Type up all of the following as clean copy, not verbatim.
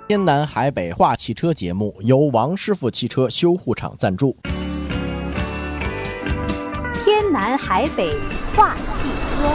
天南海北话汽车节目由王师傅汽车修护厂赞助。 天南海北话汽车。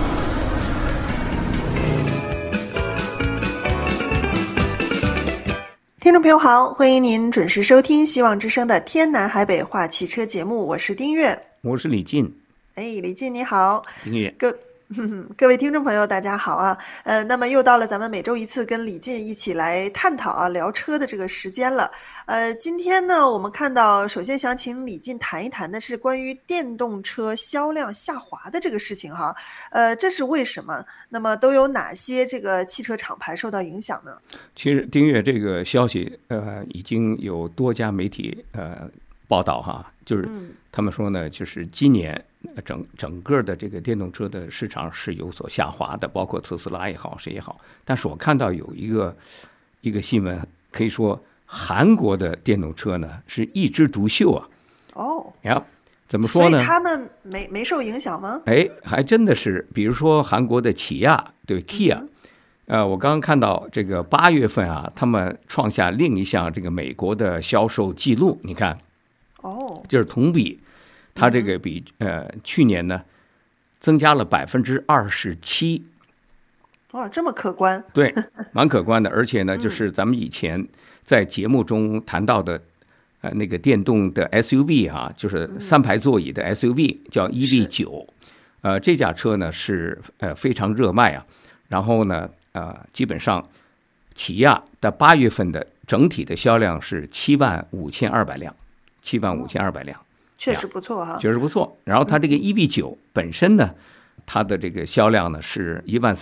听众朋友好，欢迎您准时收听希望之声的天南海北话汽车节目，我是丁月， 我是李进。 李进你好。 丁月， 各位听众朋友大家好啊。那么又到了咱们每周一次跟李进一起来探讨聊车的这个时间了。今天呢我们看到，首先想请李进谈一谈的是关于电动车销量下滑的这个事情哈。这是为什么？那么都有哪些这个汽车厂牌受到影响呢？ 其实丁月这个消息已经有多家媒体报道哈，就是他们说呢，就是今年整个的这个电动车的市场是有所下滑的，包括特斯拉也好，谁也好。但是我看到有一个新闻，可以说韩国的电动车呢是一枝独秀啊。怎么说呢？ 所以他们没受影响吗？ 还真的是，比如说韩国的起亚，对 Kia，我刚刚看到这个8月份啊，他们创下另一项这个美国的销售记录，你看，就是同比。它这个比去年呢增加了27%， 哇，这么可观？ 对，蛮可观的。而且呢，就是咱们以前在节目中谈到的那个电动的 SUV 啊，就是3排座椅的 SUV，叫 EV9，这架车呢是非常热卖啊。然后呢基本上起亚的8月份的整体的销量是75200辆，75200辆。 确实不错哈， 确实不错。然后它这个 EV9 本身呢，它的这个销量呢是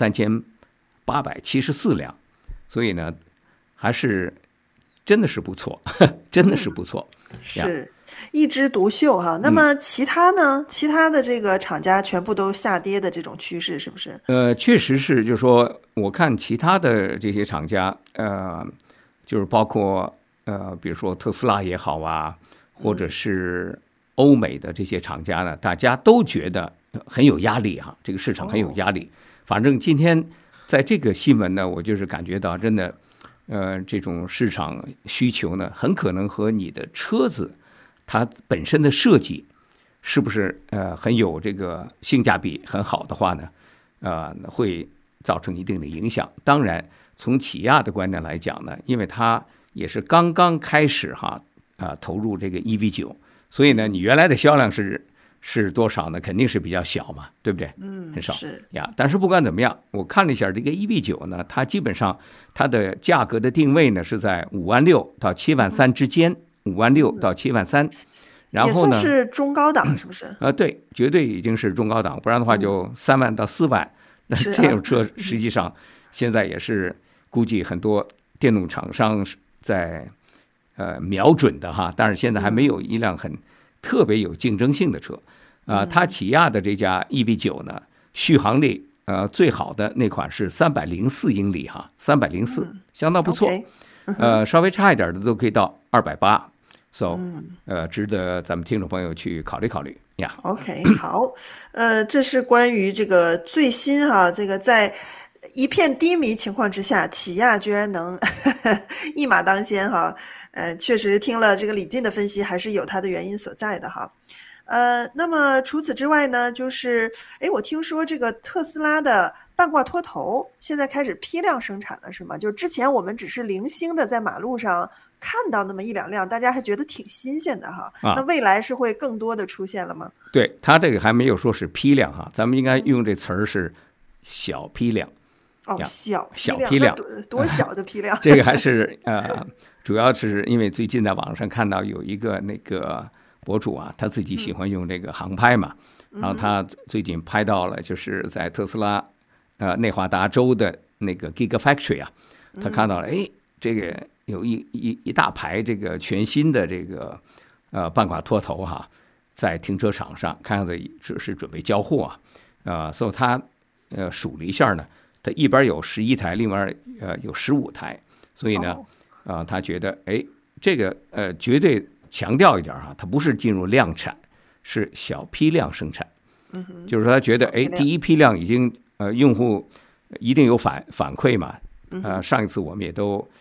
13874辆，所以呢还是真的是不错，真的是不错， 是一枝独秀哈。那么其他呢？其他的这个厂家全部都下跌的这种趋势是不是？ 确实是，就是说我看其他的这些厂家，就是包括比如说特斯拉也好啊，或者是欧美的这些厂家呢，大家都觉得很有压力哈，这个市场很有压力。反正今天在这个新闻呢，我就是感觉到真的，这种市场需求呢，很可能和你的车子它本身的设计是不是很有这个性价比很好的话呢，会造成一定的影响。当然，从起亚的观点来讲呢，因为它也是刚刚开始哈投入这个 EV9。所以呢，你原来的销量是多少呢？肯定是比较小嘛，对不对？很少呀。但是不管怎么样，我看了一下这个 EV9 呢，它基本上它的价格的定位呢是在56000到73000之间，56000到73000。然后呢， 也算是中高档，是不是？ 对，绝对已经是中高档，不然的话就3万到4万。那这种车实际上现在也是估计很多电动厂商在瞄准的哈，但是现在还没有一辆很特别有竞争性的车它起亚的这家 EV9 呢，续航力最好的那款是304英里哈，304相当不错。稍微差一点的都可以到280，值得咱们听众朋友去考虑考虑呀。 OK， 好，这是关于这个最新哈，这个在一片低迷情况之下，起亚居然能一马当先哈。确实听了这个李进的分析，还是有它的原因所在的哈。那么除此之外呢，就是我听说这个特斯拉的半挂脱头现在开始批量生产了，是吗？就之前我们只是零星的在马路上看到那么1-2辆，大家还觉得挺新鲜的哈。那未来是会更多的出现了吗？ 对，它这个还没有说是批量哈，咱们应该用这词儿是小批量。 小批量， 多小的批量？ 这个还是主要是因为最近在网上看到有一个那个博主啊，他自己喜欢用这个航拍嘛，然后他最近拍到了就是在特斯拉内华达州的那个 Gigafactory 啊，他看到了这个有一大排这个全新的这个半挂脱头哈，在停车场上看样子只是准备交货所以他数了一下呢，它一边有11台，另外有15台，所以呢，他觉得这个绝对强调一点哈，它不是进入量产，是小批量生产。就是说他觉得第一批量已经用户一定有反馈嘛。上一次我们也都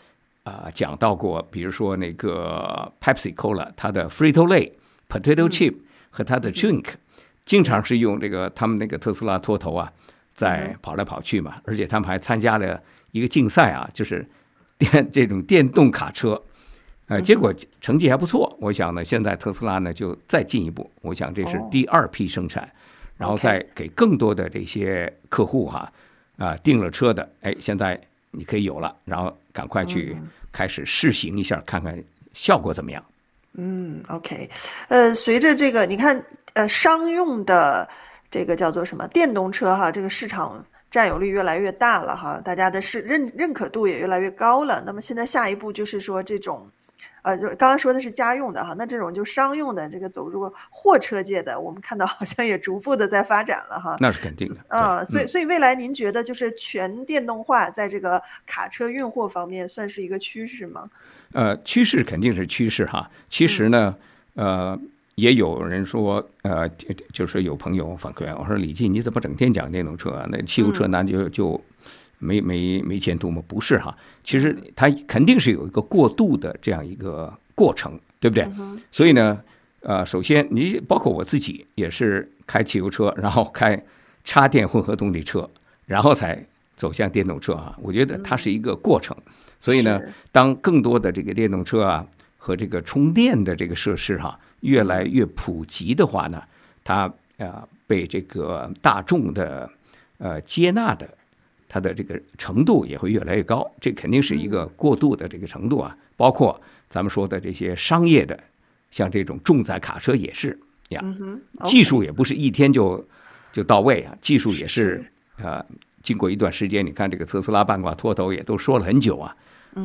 讲到过，比如说那个 Pepsi Cola 它的 Frito-Lay、Potato Chip 和它的 Drink，经常是用这个他们那个特斯拉拖头啊，在跑来跑去嘛，而且他们还参加了一个竞赛啊，就是这种电动卡车，结果成绩还不错。我想呢，现在特斯拉呢就再进一步，我想这是第2批生产，然后再给更多的这些客户订了车的，现在你可以有了，然后赶快去开始试行一下，看看效果怎么样。 OK， 随着这个你看，商用的这个叫做什么电动车哈，这个市场占有率越来越大了哈，大家的认可度也越来越高了。那么现在下一步就是说这种，刚刚说的是家用的哈，那这种就商用的这个走入货车界的，我们看到好像也逐步的在发展了哈。 那是肯定的。 所以未来您觉得就是全电动化在这个卡车运货方面算是一个趋势吗？ 趋势肯定是趋势哈。其实呢，也有人说，就是有朋友反馈，我说李记你怎么整天讲电动车啊？那汽油车那就没前途吗？不是哈，其实它肯定是有一个过渡的这样一个过程，对不对？所以呢，首先你包括我自己也是开汽油车，然后开插电混合动力车，然后才走向电动车啊。我觉得它是一个过程。所以呢，当更多的这个电动车啊和这个充电的这个设施越来越普及的话呢，它被这个大众的接纳的，它的这个程度也会越来越高。这肯定是一个过渡的这个程度啊。包括咱们说的这些商业的，像这种重载卡车也是呀。技术也不是一天就到位啊，技术也是经过一段时间。你看这个特斯拉半挂拖头也都说了很久啊。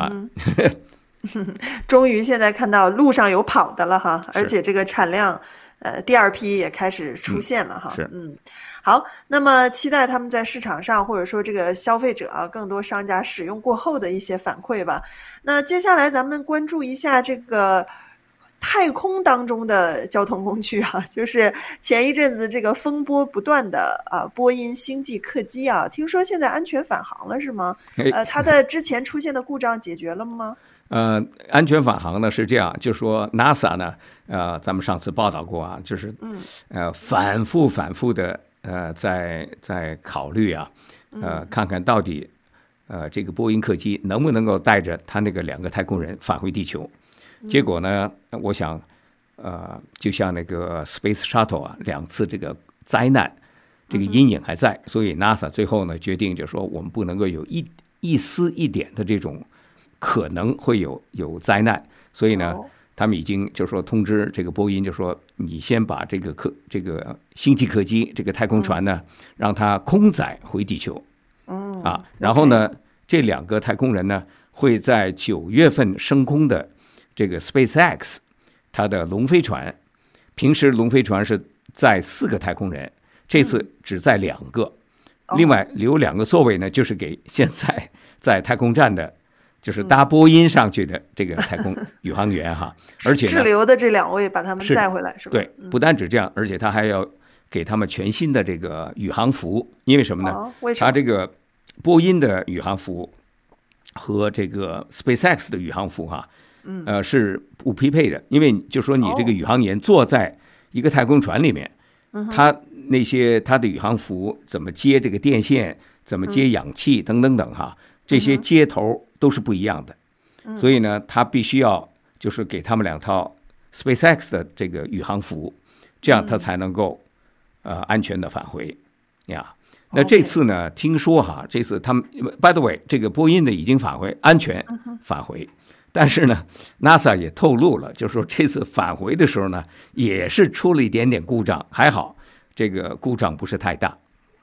终于现在看到路上有跑的了哈，而且这个产量第2批也开始出现了哈。好，那么期待他们在市场上或者说这个消费者更多商家使用过后的一些反馈吧。那接下来咱们关注一下这个太空当中的交通工具就是前一阵子这个风波不断的波音星际客机听说现在安全返航了是吗？它的之前出现的故障解决了吗？ 安全返航呢是这样，就是说 NASA 呢，咱们上次报道过就是反复的在考虑看看到底这个波音客机能不能够带着它那个2个太空人返回地球。结果呢，我想，就像那个 Space Shuttle 2次这个灾难，这个阴影还在，所以 NASA 最后呢决定就是说，我们不能够有一丝一点的这种可能会有灾难，所以呢，他们已经就是说通知这个波音，就说你先把这个星际客机这个太空船呢，让它空载回地球，然后呢，这2个太空人呢会在9月份升空的。这个 SpaceX 它的龙飞船，平时龙飞船是载4个太空人，这次只载2个，另外留2个座位呢，就是给现在在太空站的，就是搭波音上去的这个太空宇航员而且滞留的这2位把他们载回来是吧？ 对，不单止这样，而且他还要给他们全新的这个宇航服，因为什么呢？ 为什么？ 他这个波音的宇航服和这个 SpaceX 的宇航服是不匹配的，因为就说你这个宇航员坐在一个太空船里面，他的宇航服怎么接这个电线，怎么接氧气等等这些接头都是不一样的，所以呢，他必须要就是给他们2套 SpaceX 的这个宇航服，这样他才能够安全的返回呀。那这次呢，听说这次他们 by the way 这个波音的已经安全返回。但是呢 ，NASA 也透露了，就是说这次返回的时候呢，也是出了一点点故障，还好这个故障不是太大。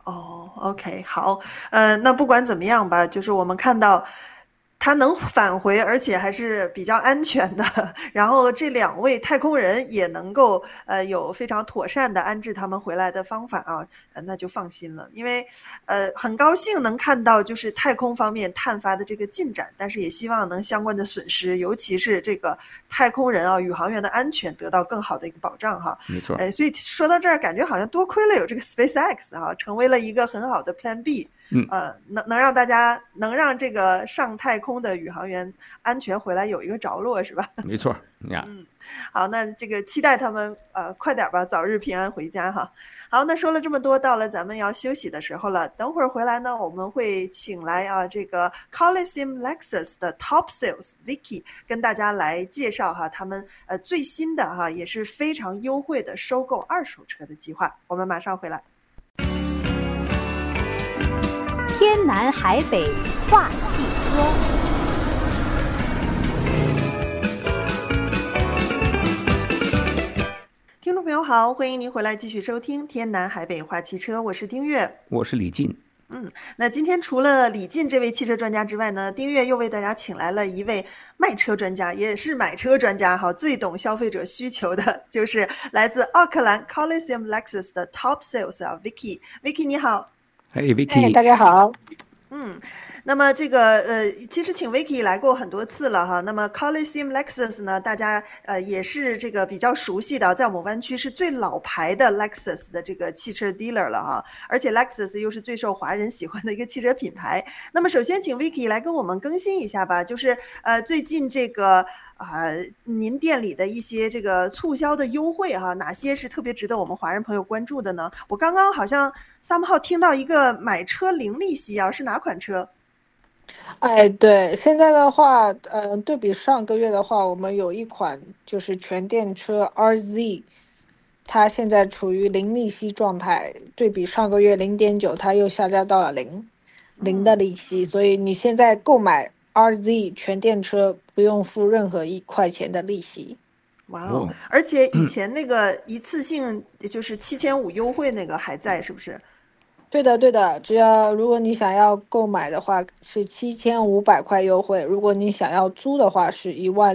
OK， 好，那不管怎么样吧，就是我们看到它能返回，而且还是比较安全的。然后这2位太空人也能够有非常妥善的安置他们回来的方法那就放心了。因为很高兴能看到就是太空方面探发的这个进展，但是也希望能相关的损失，尤其是这个太空人宇航员的安全得到更好的一个保障没错。 所以说到这儿，感觉好像多亏了有这个 SpaceX 成为了一个很好的 Plan B。 能让大家能让这个上太空的宇航员安全回来有一个着落，是吧？ 没错呀。 好，那这个期待他们快点吧，早日平安回家哈。好，那说了这么多，到了咱们要休息的时候了。等会儿回来呢，我们会请来这个 Coliseum Lexus 的 Top Sales Vicky 跟大家来介绍哈他们最新的也是非常优惠的收购二手车的计划。我们马上回来。 天南海北话汽车。 听众朋友好，欢迎您回来继续收听天南海北话汽车，我是丁月， 我是李进。 那今天除了李进这位汽车专家之外呢，丁月又为大家请来了一位卖车专家，也是买车专家哈，最懂消费者需求的，就是来自奥克兰 Coliseum Lexus 的 Top Sales Vicky 你好。 嘿 Vicky， 大家好。 那么这个其实请 Vicky 来过很多次了哈。那么 Coliseum Lexus 呢，大家也是这个比较熟悉的，在我们湾区是最老牌的 Lexus 的这个汽车 dealer 了哈。而且 Lexus 又是最受华人喜欢的一个汽车品牌。那么首先请 Vicky 来跟我们更新一下吧，就是最近这个您店里的一些这个促销的优惠哈，哪些是特别值得我们华人朋友关注的呢？我刚刚好像somehow听到一个买车零利息啊，是哪款车？ 对，现在的话，对比上个月的话，我们有一款就是全电车 RZ， 它现在处于零利息状态，对比上个月0.9，它又下降到了零的利息，所以你现在购买 RZ 全电车不用付任何1块钱的利息。 哇哦！而且以前那个一次性就是7500优惠那个还在，是不是？ 对的，只要如果你想要购买的话是7500块优惠，如果你想要租的话是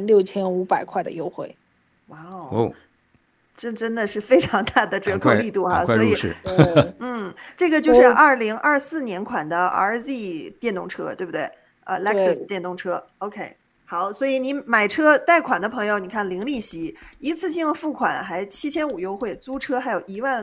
16500块的优惠。 哇哦！这真的是非常大的折扣力度哈，所以这个就是2024年款的 RZ 电动车，对不对？Lexus 电动车 ，OK。好，所以你买车贷款的朋友，你看零利息，一次性付款还7500优惠，租车还有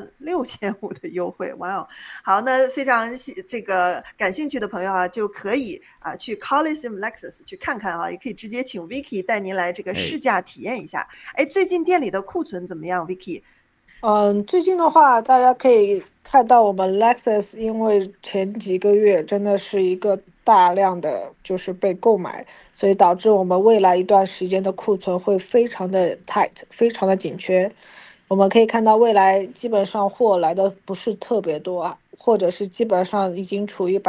16500的优惠，哇哦！好，那非常这个感兴趣的朋友就可以去 Coliseum Lexus 去看看也可以直接请 Vicky 带您来这个试驾体验一下。最近店里的库存怎么样 ，Vicky？ 最近的话，大家可以看到我们 Lexus 因为前几个月真的是一个大量的就是被购买，所以导致我们未来一段时间的库存会非常的 tight， 非常的紧缺。我们可以看到未来基本上货来的不是特别多或者是基本上已经处于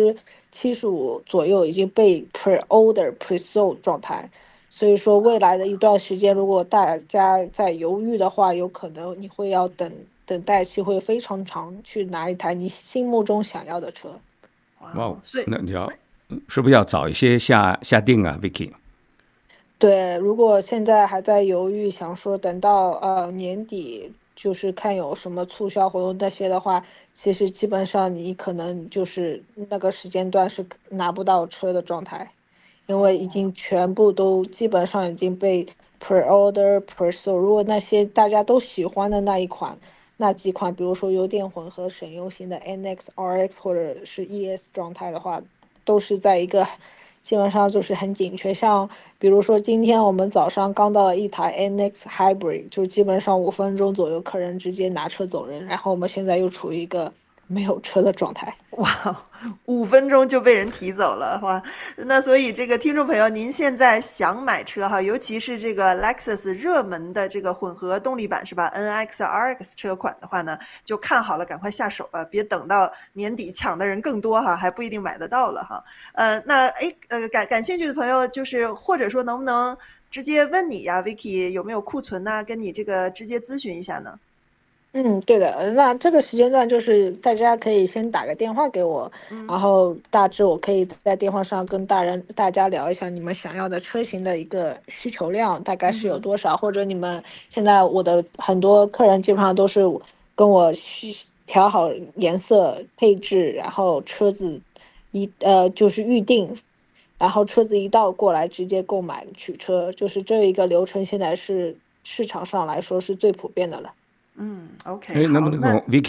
75%左右已经被 pre-order pre-sold 状态。所以说未来的一段时间，如果大家在犹豫的话，有可能你会要等待期会非常长，去拿一台你心目中想要的车。 哇，那你是不是要早一些下定啊 ，Vicky？ 对，如果现在还在犹豫，想说等到年底就是看有什么促销活动那些的话，其实基本上你可能就是那个时间段是拿不到车的状态。因为已经全部都基本上已经被 pre-order pre-sold， 如果那些大家都喜欢的那几款，比如说油电混合省油型的 NX、RX 或者是 ES 状态的话，都是在一个基本上就是很紧缺。像比如说今天我们早上刚到了一台 NX Hybrid， 就基本上5分钟左右客人直接拿车走人，然后我们现在又处于一个没有车的状态。 哇，5分钟就被人提走了哇！那所以这个听众朋友，您现在想买车尤其是这个 Lexus 热门的这个混合动力版是吧 ？NX、RX 车款的话呢，就看好了，赶快下手别等到年底抢的人更多还不一定买得到了那感兴趣的朋友就是或者说能不能直接问你呀 ，Vicky 有没有库存跟你这个直接咨询一下呢？ 对的，那这个时间段就是大家可以先打个电话给我，然后大致我可以在电话上跟大家聊一下你们想要的车型的一个需求量大概是有多少，或者你们现在我的很多客人基本上都是跟我调好颜色配置，然后车子就是预定，然后车子一到过来直接购买取车，就是这一个流程现在是市场上来说是最普遍的了。 OK。 能不能Vicky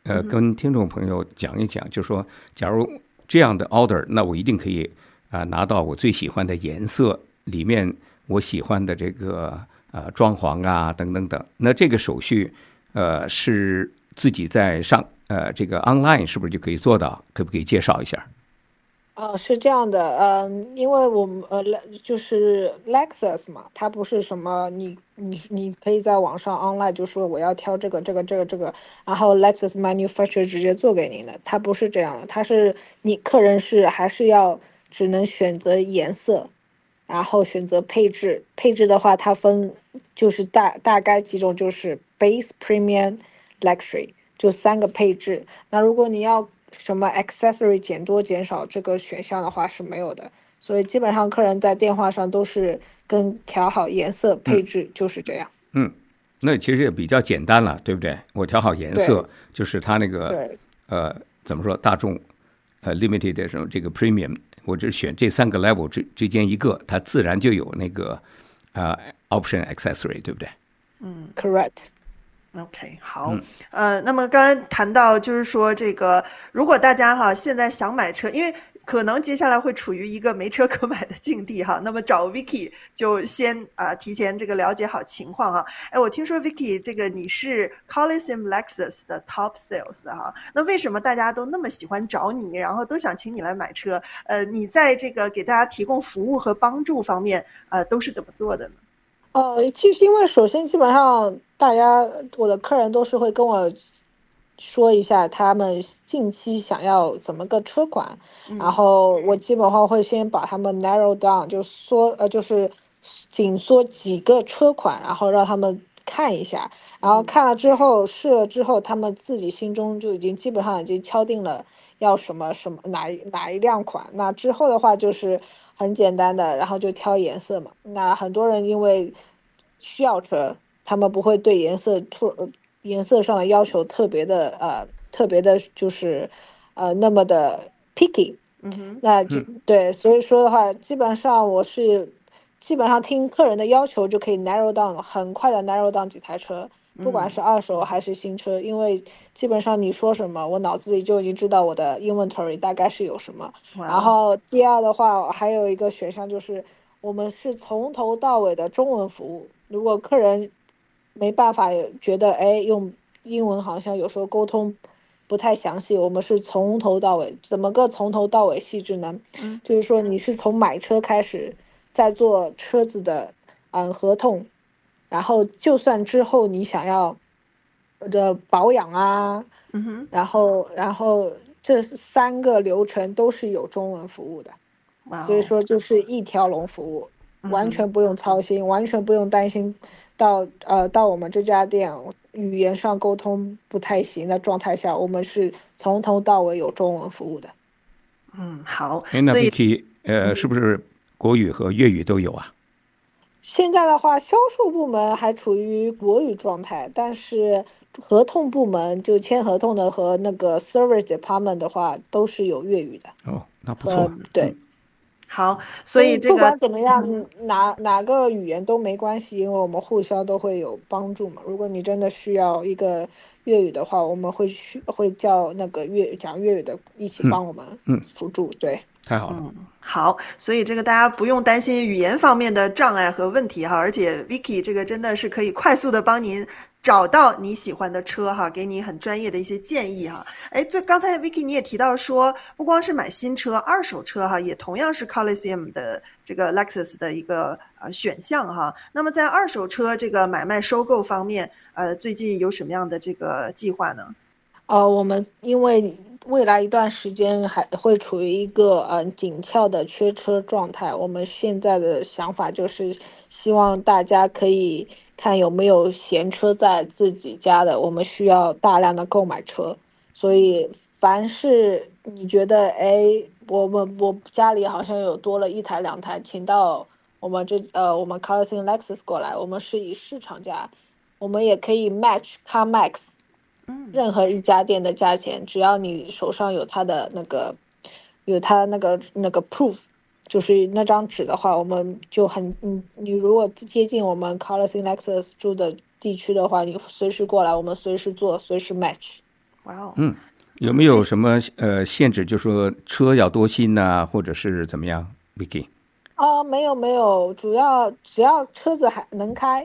跟听众朋友讲一讲，就是说，假如这样的 order，那我一定可以拿到我最喜欢的颜色，里面我喜欢的这个装潢啊等等等。那这个手续是自己在上这个 online 是不是就可以做到？可不可以介绍一下？ 是这样的，因为我们就是 Lexus 嘛，它不是什么你可以在网上 online 就说我要挑这个，然后 Lexus manufacturer 直接做给您的，它不是这样的，它是你客人还是要只能选择颜色，然后选择配置，配置的话它分就是大概几种，就是 base premium luxury 就3个配置，那如果你要什么 accessory 减多减少这个选项的话是没有的，所以基本上客人在电话上都是跟调好颜色配置就是这样。 那其实也比较简单了，对不对？我调好颜色，就是它那个怎么说，大众limited 的什么这个 premium， 我只选这3个 level 之间一个，它自然就有那个option accessory， 对不对 ？Correct。OK， 好，那么刚刚谈到就是说这个，如果大家现在想买车，因为可能接下来会处于一个没车可买的境地那么找 Vicky 就先提前这个了解好情况我听说 Vicky 这个你是 Coliseum Lexus 的 Top Sales 的那为什么大家都那么喜欢找你，然后都想请你来买车？你在这个给大家提供服务和帮助方面都是怎么做的呢？ 其实因为首先基本上我的客人都是会跟我说一下他们近期想要怎么个车款，然后我基本上会先把他们 narrow down， 就是紧缩几个车款，然后让他们看一下，然后看了之后试了之后，他们自己心中就基本上已经敲定了要什么哪一辆款。那之后的话就是很简单的，然后就挑颜色嘛。那很多人因为需要车，他们不会对颜色上的要求特别的就是那么的 picky。那就对，所以说的话，基本上听客人的要求就可以 narrow down， 很快的 narrow down 几台车，不管是二手还是新车，因为基本上你说什么，我脑子里就已经知道我的 inventory 大概是有什么。然后第二的话，还有一个选项就是我们是从头到尾的中文服务，如果客人没办法觉得用英文好像有时候沟通不太详细，我们是从头到尾。怎么个从头到尾细致呢？就是说你是从买车开始，再做车子的合同，然后就算之后你想要的保养啊，然后这3个流程都是有中文服务的，所以说就是一条龙服务，完全不用操心，完全不用担心到我们这家店语言上沟通不太行的状态下，我们是从头到尾有中文服务的。 好。 那 Vicky 是不是国语和粤语都有啊？ 现在的话，销售部门还处于国语状态，但是合同部门就签合同的和那个 service department 的话都是有粤语的。 那不错。 对。 好，所以这个不管怎么样，哪个语言都没关系，因为我们互相都会有帮助嘛。如果你真的需要一个粤语的话，我们会叫那个讲粤语的一起帮我们辅助。对， 太好了。 好，所以这个大家不用担心语言方面的障碍和问题而且 Vicky 这个真的是可以快速的帮您找到你喜欢的车给你很专业的一些建议刚才 Vicky 你也提到说，不光是买新车，二手车也同样是 Coliseum 的这个 Lexus 的一个选项那么在二手车这个买卖收购方面，最近有什么样的这个计划呢？ 我们因为未来一段时间还会处于一个紧俏的缺车状态，我们现在的想法就是希望大家可以看有没有闲车在自己家的，我们需要大量的购买车，所以凡是你觉得我家里好像有多了1台2台，请到我们Coliseum Lexus 过来，我们是以市场价，我们也可以 match CarMax任何一家店的价钱，只要你手上有他的那个proof， 就是那张纸的话，我们就你如果接近我们 Coliseum Lexus 住的地区的话，你随时过来，我们随时做，随时 match。 哇哦， 有没有什么限制？就说车要多新呐，或者是怎么样 ，Vicky？ 没有，主要只要车子还能开，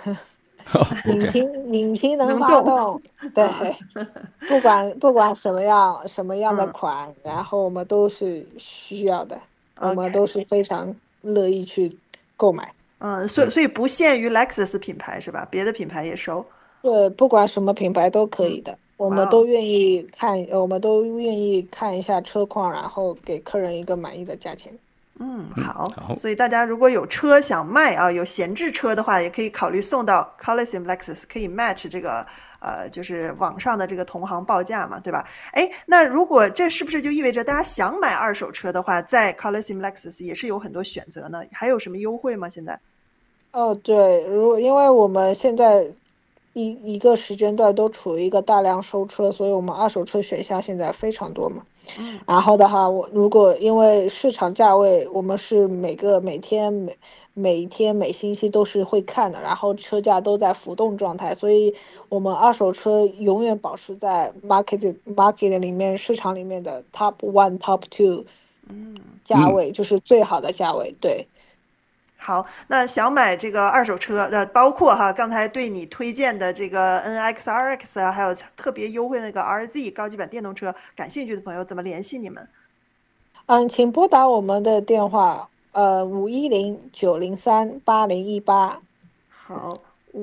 引擎能发动，对，不管什么样的款，然后我们都是需要的，我们都是非常乐意去购买。 所以不限于 Lexus 品牌是吧？别的品牌也收。 对，不管什么品牌都可以的，我们都愿意看一下车况，然后给客人一个满意的价钱。 好，所以大家如果有车想卖啊，有闲置车的话，也可以考虑送到 Coliseum Lexus， 可以 match 这个就是网上的这个同行报价嘛，对吧？哎，那如果这是不是就意味着大家想买二手车的话，在 Coliseum Lexus 也是有很多选择呢？还有什么优惠吗？现在？ 对，因为我们现在一个时间段都处于一个大量收车，所以我们二手车选项现在非常多嘛。然后的话，如果因为市场价位，我们是每天每星期都是会看的，然后车价都在浮动状态，所以我们二手车永远保持在 market 里面市场里面的 top 1、top 2价位，就是最好的价位。对。 好，那想买这个二手车的，包括刚才对你推荐的这个 NX、RX 啊，还有特别优惠那个 RZ 高级版电动车，感兴趣的朋友怎么联系你们？ 请拨打我们的电话510-903-8018。 好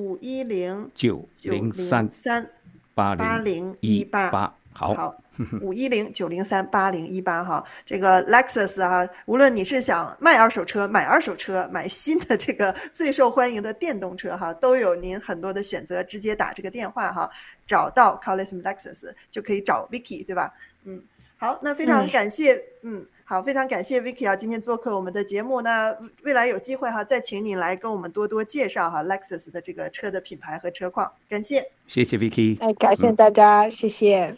，510-903-8018。好。 510-903-8018哈，这个 Lexus 无论你是想卖二手车、买二手车、买新的这个最受欢迎的电动车都有您很多的选择，直接打这个电话找到 Coliseum Lexus 就可以找 Vicky 对吧？好，那非常感谢，好，非常感谢 Vicky 今天做客我们的节目。那未来有机会再请你来跟我们多多介绍Lexus 的这个车的品牌和车况，感谢， 谢谢 Vicky， 感谢大家，谢谢。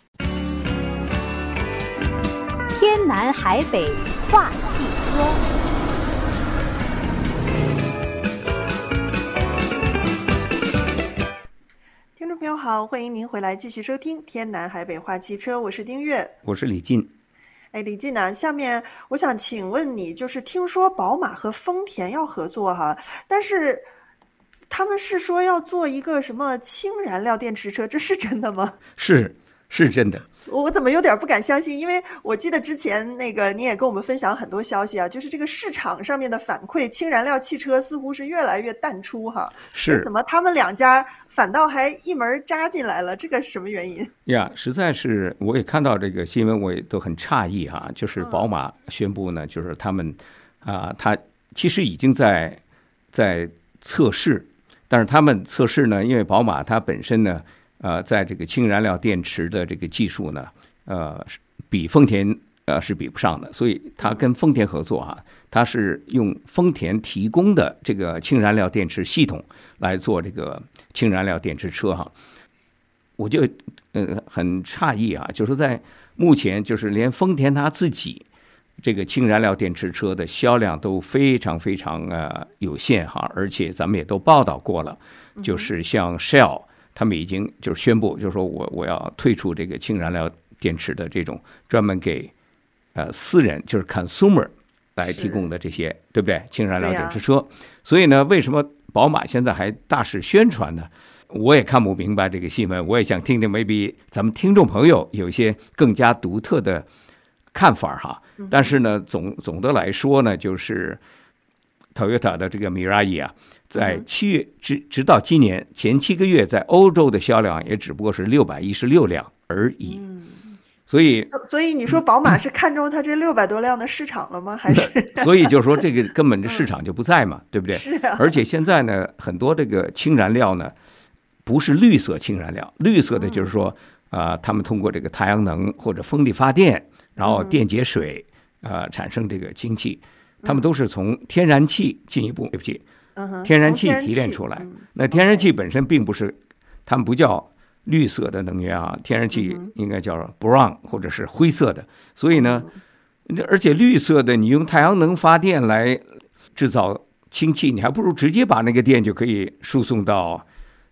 天南海北话汽车。 听众朋友好，欢迎您回来继续收听天南海北话汽车，我是丁月， 我是李进。 李进下面我想请问你，就是听说宝马和丰田要合作但是他们是说要做一个什么氢燃料电池车，这是真的吗？ 是真的， 我怎么有点不敢相信？因为我记得之前那个你也跟我们分享很多消息就是这个市场上面的反馈，氢燃料汽车似乎是越来越淡出是怎么他们两家反倒还一门扎进来了？这个是什么原因呀？实在是我也看到这个新闻，我也都很诧异就是宝马宣布呢，就是他们他其实已经在测试，但是他们测试呢，因为宝马它本身呢。在这个氢燃料电池的这个技术呢，比丰田是比不上的，所以他跟丰田合作他是用丰田提供的这个氢燃料电池系统来做这个氢燃料电池车我就很诧异就是在目前就是连丰田他自己这个氢燃料电池车的销量都非常非常有限而且咱们也都报道过了，就是像 Shell。他们已经就是宣布，就是说我要退出这个氢燃料电池的这种专门给私人就是 consumer 来提供的这些，对不对？氢燃料电池车。所以呢，为什么宝马现在还大肆宣传呢？我也看不明白这个新闻，我也想听听 maybe 咱们听众朋友有一些更加独特的看法但是呢，总的来说呢，就是 Toyota 的这个 Mirai在7月直到今年前7个月，在欧洲的销量也只不过是616辆而已。所以你说宝马是看中它这600多辆的市场了吗？还是所以就是说这个根本这市场就不在嘛，对不对？ 是而且现在呢，很多这个氢燃料呢，不是绿色氢燃料，绿色的就是说他们通过这个太阳能或者风力发电，然后电解水产生这个氢气，他们都是从天然气进一步天然气提炼出来。那天然气本身并不是，他们不叫绿色的能源天然气应该叫 brown 或者是灰色的。所以呢，而且绿色的你用太阳能发电来制造氢气，你还不如直接把那个电就可以输送到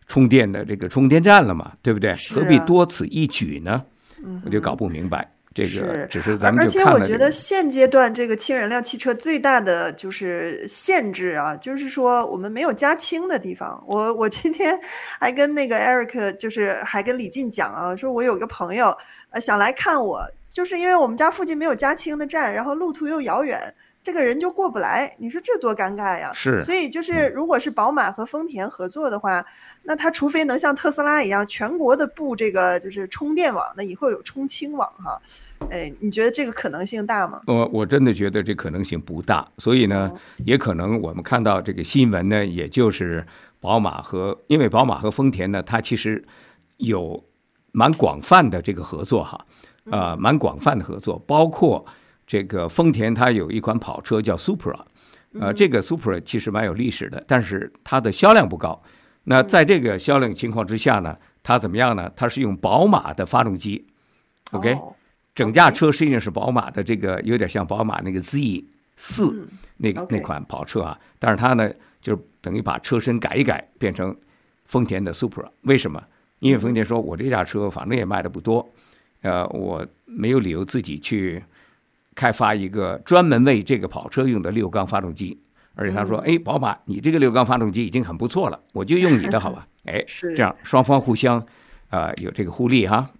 充电的这个充电站了嘛，对不对？何必多此一举呢？我就搞不明白。这个只是咱们就看了、 而且我觉得现阶段这个氢燃料汽车最大的就是限制啊，就是说我们没有加氢的地方。我今天还跟那个 Eric 就是还跟李进讲啊，说我有个朋友想来看我，就是因为我们家附近没有加氢的站，然后路途又遥远，这个人就过不来。你说这多尴尬呀！ 是， 所以就是如果是宝马和丰田合作的话，那他除非能像特斯拉一样全国的布这个就是充电网，那以后有充氢网哈。你觉得这个可能性大吗？ 我真的觉得这可能性不大，所以呢，也可能我们看到这个新闻呢，也就是因为宝马和丰田呢，它其实有蛮广泛的这个合作哈，蛮广泛的合作，包括这个丰田它有一款跑车叫 Supra，这个 Supra 其实蛮有历史的，但是它的销量不高。那在这个销量情况之下呢，它怎么样呢？它是用宝马的发动机 ，OK。整架车实际上是宝马的，这个有点像宝马那个 Z4 那款跑车啊，但是它呢就等于把车身改一改，变成丰田的 Supra。为什么？因为丰田说我这架车反正也卖的不多，我没有理由自己去开发一个专门为这个跑车用的6缸发动机。而且他说，宝马你这个6缸发动机已经很不错了，我就用你的好吧？这样双方互相有这个互利哈。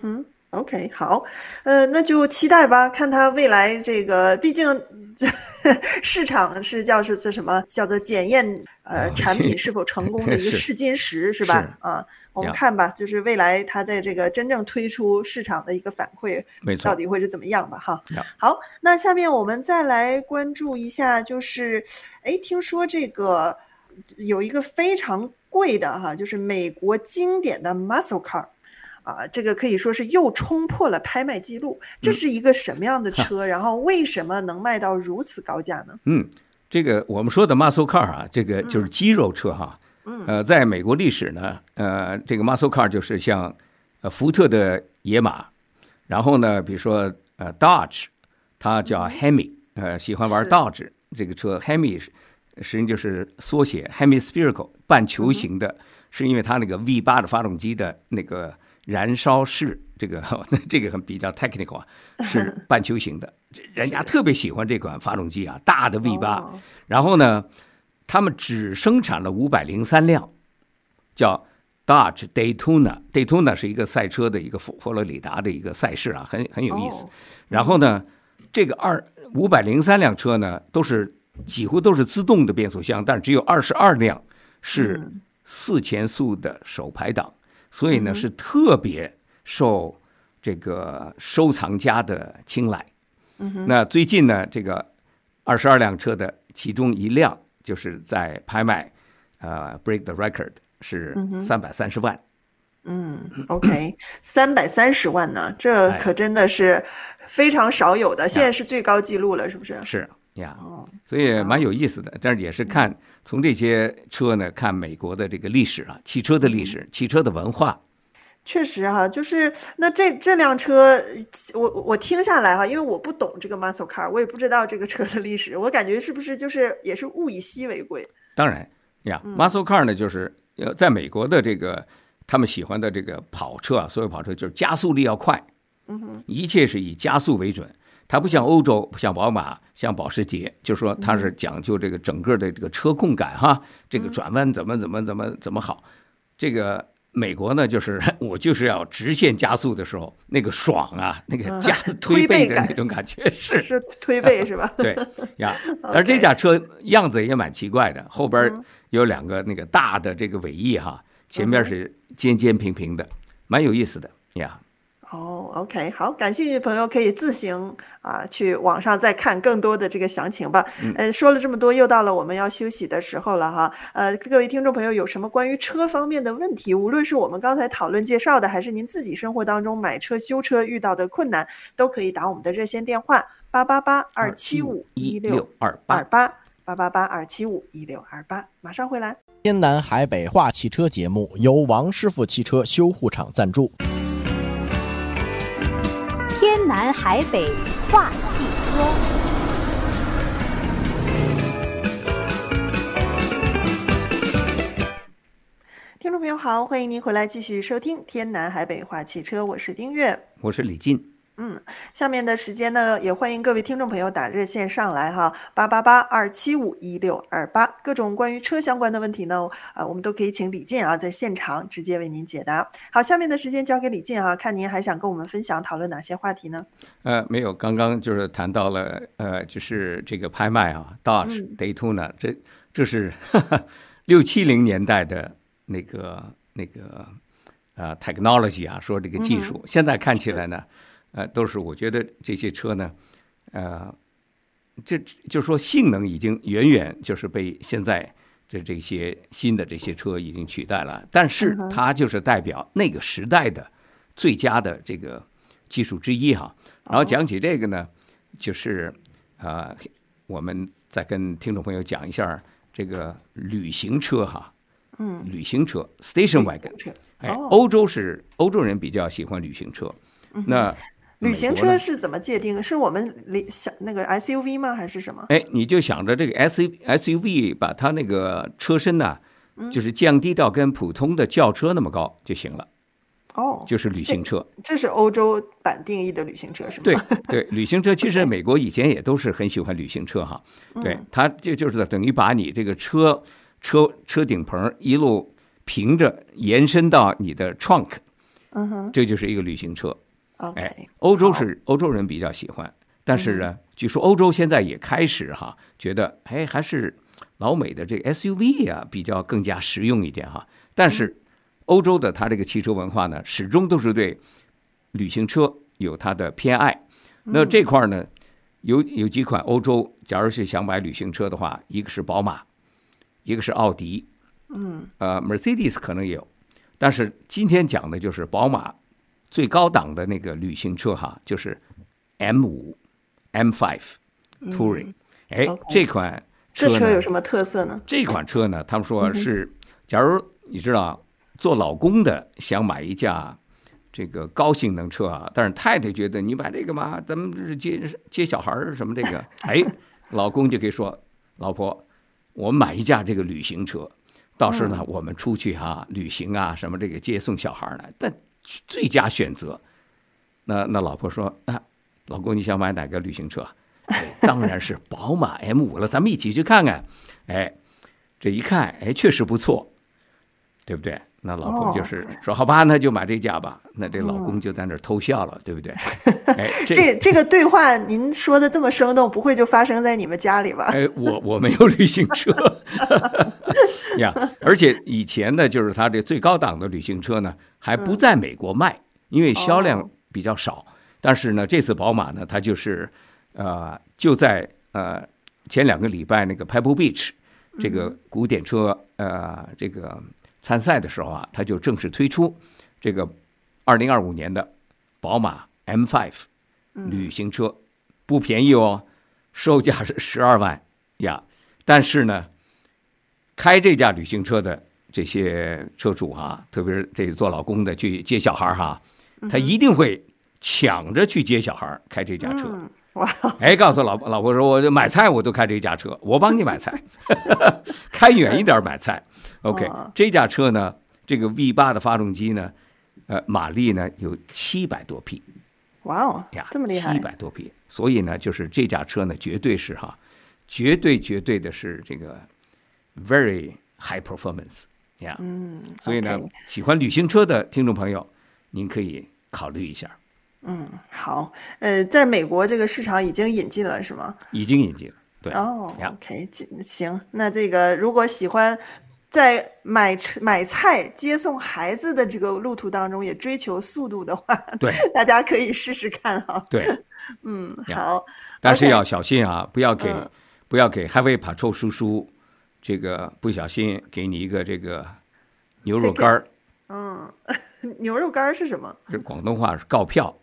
OK， 好，那就期待吧，看它未来这个，毕竟市场是叫做检验产品是否成功的一个试金石是吧？我们看吧，就是未来它在这个真正推出市场的一个反馈，到底会是怎么样吧？哈。好，那下面我们再来关注一下，就是听说这个有一个非常贵的哈，就是美国经典的 Muscle Car。这个可以说是又冲破了拍卖记录，这是一个什么样的车？然后为什么能卖到如此高价呢？ 这个我们说的 muscle car 啊，这个就是肌肉车哈。在美国历史呢，这个 muscle car 就是像福特的野马，然后呢，比如说Dodge， 它叫 Hemi， 喜欢玩 Dodge 这个车 Hemi 实际上就是缩写 hemispherical 半球形的，是因为它那个 V8 的发动机的那个燃烧室，这个很比较 technical 啊，是半球形的，人家特别喜欢这款发动机啊，大的 V8，然后呢，他们只生产了503辆，叫 Dodge Daytona 是一个赛车的一个佛罗里达的一个赛事啊，很有意思。然后呢，这个503辆车呢，几乎都是自动的变速箱，但是只有22辆是4前速的手排档。所以呢，是特别受这个收藏家的青睐。那最近呢，这个22辆车的其中一辆就是在拍卖break the record 是330万。 OK， 330万呢，这可真的是非常少有的，现在是最高纪录了，是不是？ 是呀，所以蛮有意思的。但是也是看从这些车呢，看美国的这个历史啊，汽车的历史，汽车的文化。 确实哈，就是那这辆车，我听下来哈，因为我不懂这个 muscle car， 我也不知道这个车的历史，我感觉是不是就是也是物以稀为贵？ 当然呀，muscle car 呢，就是在美国的这个他们喜欢的这个跑车啊，所有跑车就是加速力要快，一切是以加速为准。它不像欧洲，像宝马，像保时捷，就是说它是讲究这个整个的这个车控感哈，这个转弯怎么好。这个美国呢，就是我就是要直线加速的时候，那个爽啊，那个推背的那种感觉是推背是吧？ 对呀，而这架车样子也蛮奇怪的，后边有2个那个大的这个尾翼哈，前面是尖平平的，蛮有意思的呀。 OK， 好，感兴趣的朋友可以自行去网上再看更多的这个详情吧。说了这么多，又到了我们要休息的时候了哈。各位听众朋友有什么关于车方面的问题，无论是我们刚才讨论介绍的，还是您自己生活当中买车修车遇到的困难，都可以打我们的热线电话888-275-1628，888-275-1628。马上回来。 天南海北话汽车节目由王师傅汽车修护厂赞助。 天南海北话汽车。 听众朋友好，欢迎您回来继续收听天南海北话汽车，我是丁月， 我是李进。 下面的时间呢，也欢迎各位听众朋友打热线上来哈，888-275-1628，各种关于车相关的问题呢，我们都可以请李进啊在现场直接为您解答。好，下面的时间交给李进啊，看您还想跟我们分享讨论哪些话题呢？ 没有，刚刚就是谈到了就是这个拍卖啊，Dodge Daytona，这是670年代的那个technology 啊，说这个技术，现在看起来呢。都是我觉得这些车呢，这就是说性能已经远远就是被现在这些新的这些车已经取代了，但是它就是代表那个时代的最佳的这个技术之一哈。然后讲起这个呢，就是我们再跟听众朋友讲一下这个旅行车哈，旅行车 station wagon， 欧洲人比较喜欢旅行车，那。 旅行车是怎么界定？是我们想那个 SUV 吗？还是什么？ 你就想着这个 SUV 把它那个车身呢，就是降低到跟普通的轿车那么高就行了。就是旅行车。 这是欧洲版定义的旅行车是吗？ 对，旅行车其实美国以前也都是很喜欢旅行车哈。对，它就是等于把你这个车顶棚一路平着延伸到你的 trunk，这就是一个旅行车。欧洲人比较喜欢，但是呢，据说欧洲现在也开始觉得还是老美的这个 SUV 啊比较更加实用一点哈。但是欧洲的它这个汽车文化呢，始终都是对旅行车有它的偏爱。那这块呢，有几款欧洲，假如是想买旅行车的话，一个是宝马，一个是奥迪，Mercedes 可能也有，但是今天讲的就是宝马。最高档的那个旅行车就是 M5 Touring，这款车呢， 这车有什么特色呢？ 这款车呢，他们说是，假如你知道做老公的想买一架这个高性能车但是太太觉得你买这个嘛，咱们是接小孩什么这个，老公就可以说，老婆，我们买一架这个旅行车，到时候呢，我们出去旅行什么这个接送小孩呢，但最佳选择，那老婆说老公你想买哪个旅行车？当然是宝马 M5 了，咱们一起去看看。这一看，确实不错，对不对？那老婆就是说，好吧，那就买这架吧。那这老公就在那儿偷笑了，对不对？ 这个对话您说的这么生动，不会就发生在你们家里吧？ 我没有旅行车呀，而且以前呢，就是它这最高档的旅行车呢，还不在美国卖，因为销量比较少。但是呢，这次宝马呢，它就是就在前2个礼拜那个 Pebble Beach 这个古典车这个参赛的时候它就正式推出这个2025年的宝马 M5 旅行车，不便宜哦，售价是12万呀。但是呢，开这架旅行车的这些车主特别是这做老公的去接小孩他一定会抢着去接小孩开这架车。告诉老婆说，我买菜我都开这架车，我帮你买菜，开远一点买菜。OK， 这架车呢，这个 V8 的发动机呢，马力呢有700多匹。 哇哦，这么厉害 ！700多匹，所以呢，就是这架车呢，绝对是绝对的是这个 very high performance 呀。所以呢，喜欢旅行车的听众朋友，您可以考虑一下。 好，在美国这个市场已经引进了是吗？ 已经引进了，对。 OK， 行，那这个如果喜欢在买菜接送孩子的这个路途当中也追求速度的话， 对， 大家可以试试看对， 好， 但是要小心不要给 Highway Patrol 叔叔这个不小心给你一个这个牛肉干儿。 牛肉干是什么？ 是广东话是告票。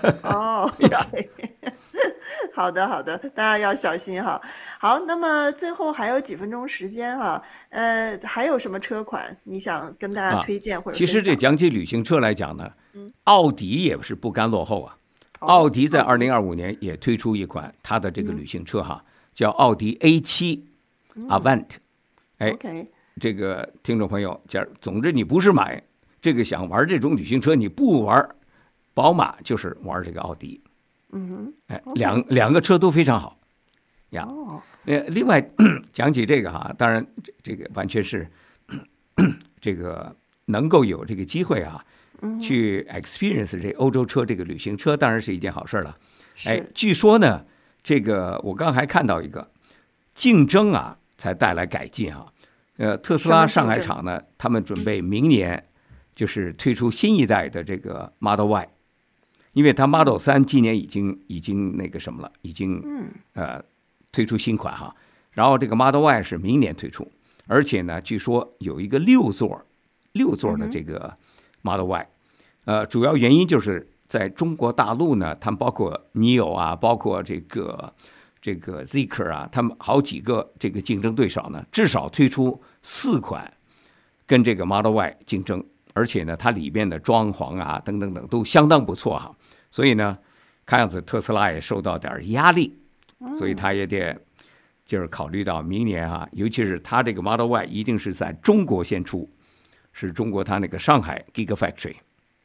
好的，大家要小心哈。好，那么最后还有几分钟时间还有什么车款你想跟大家推荐或者其实这讲起旅行车来讲呢，奥迪也是不甘落后奥迪在2025年也推出一款它的这个旅行车叫奥迪A7 Avant。 这个听众朋友，总之你不是买这个想玩这种旅行车，你不玩宝马就是玩这个奥迪。两个车都非常好呀。另外讲起这个哈，当然这个完全是这个能够有这个机会啊，去 experience 这欧洲车这个旅行车，当然是一件好事了。据说呢，这个我刚还看到一个竞争啊，才带来改进啊。特斯拉上海厂呢，他们准备明年就是推出新一代的这个 Model Y， 因为它 Model 3今年已经那个什么了，已经推出新款哈。然后这个 Model Y 是明年推出，而且呢，据说有一个六座的这个 Model Y， 主要原因就是在中国大陆呢，他们包括 NIO 啊，包括这个 Zeekr 啊，他们好几个这个竞争对手呢，至少推出4款跟这个 Model Y 竞争，而且呢，它里边的装潢啊等等等都相当不错哈。所以呢，看样子特斯拉也受到点压力，所以他也得就是考虑到明年啊，尤其是他这个 Model Y 一定是在中国先出，是中国他那个上海 Gigafactory。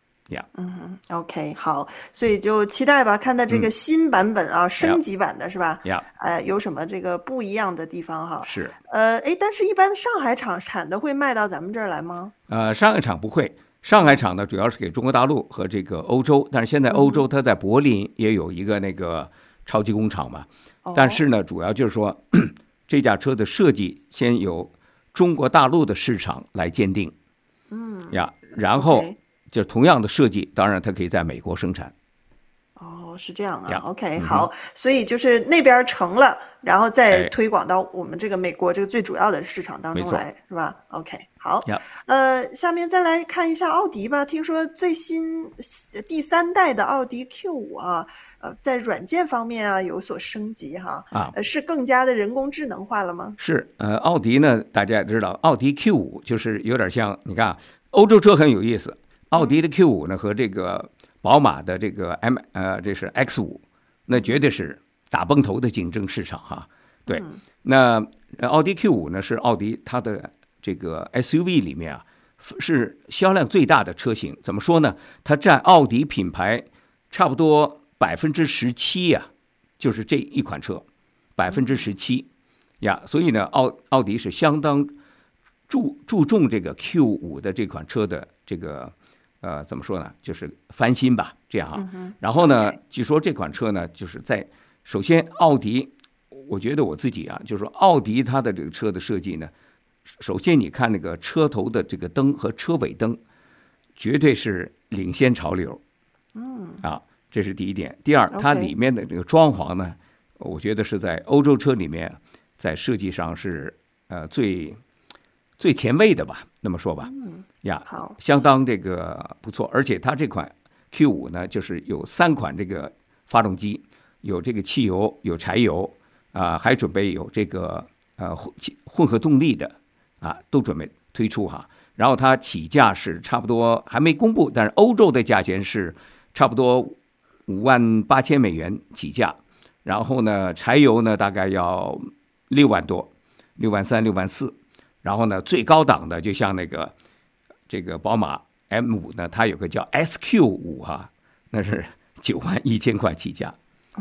OK， 好，所以就期待吧，看到这个新版本啊，升级版的是吧？有什么这个不一样的地方哈？ 是。 但是一般上海厂产的会卖到咱们这儿来吗？ 上海厂不会，上海厂呢主要是给中国大陆和这个欧洲，但是现在欧洲它在柏林也有一个那个超级工厂嘛。但是呢，主要就是说这架车的设计先由中国大陆的市场来鉴定，然后就同样的设计，当然它可以在美国生产。 是这样啊。OK， 好，所以就是那边成了，然后再推广到我们这个美国这个最主要的市场当中来，是吧 ？OK， 好。下面再来看一下奥迪吧。听说最新第3代的奥迪 Q5 啊，在软件方面啊有所升级哈。是更加的人工智能化了吗？是。 奥迪呢，大家也知道，奥迪 Q5 就是有点像，你看欧洲车很有意思，奥迪的 Q5 呢和这个宝马的这个这是 X5， 那绝对是打崩头的竞争市场哈。对，那奥迪 Q5 呢是奥迪它的这个 SUV 里面啊是销量最大的车型。怎么说呢？它占奥迪品牌差不多17%呀，就是这一款车17%呀。所以呢，奥迪是相当注重这个 Q5 的这款车的这个。怎么说呢？就是翻新吧，这样啊。然后呢，据说这款车呢，就是首先奥迪，我觉得我自己啊，就是说奥迪它的这个车的设计呢，首先你看那个车头的这个灯和车尾灯，绝对是领先潮流。这是第一点。第二，它里面的这个装潢呢，我觉得是在欧洲车里面，在设计上是最前卫的吧，那么说吧。相当这个不错，而且它这款 Q5 呢，就是有3款这个发动机，有这个汽油，有柴油，还准备有这个混合动力的都准备推出哈。然后它起价是差不多还没公布，但是欧洲的价钱是差不多$58,000起价，然后呢，柴油呢大概要6万多，63000、64000，然后呢，最高档的就像这个宝马 M5 呢，它有个叫 SQ5 哈，那是91000块起价。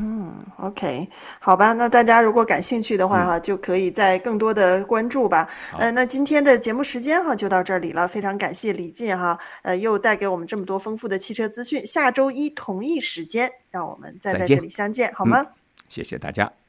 OK， 好吧，那大家如果感兴趣的话哈，就可以再更多的关注吧。那今天的节目时间哈就到这里了，非常感谢李进哈，又带给我们这么多丰富的汽车资讯。下周一同一时间，让我们再在这里相见，好吗？ 谢谢大家。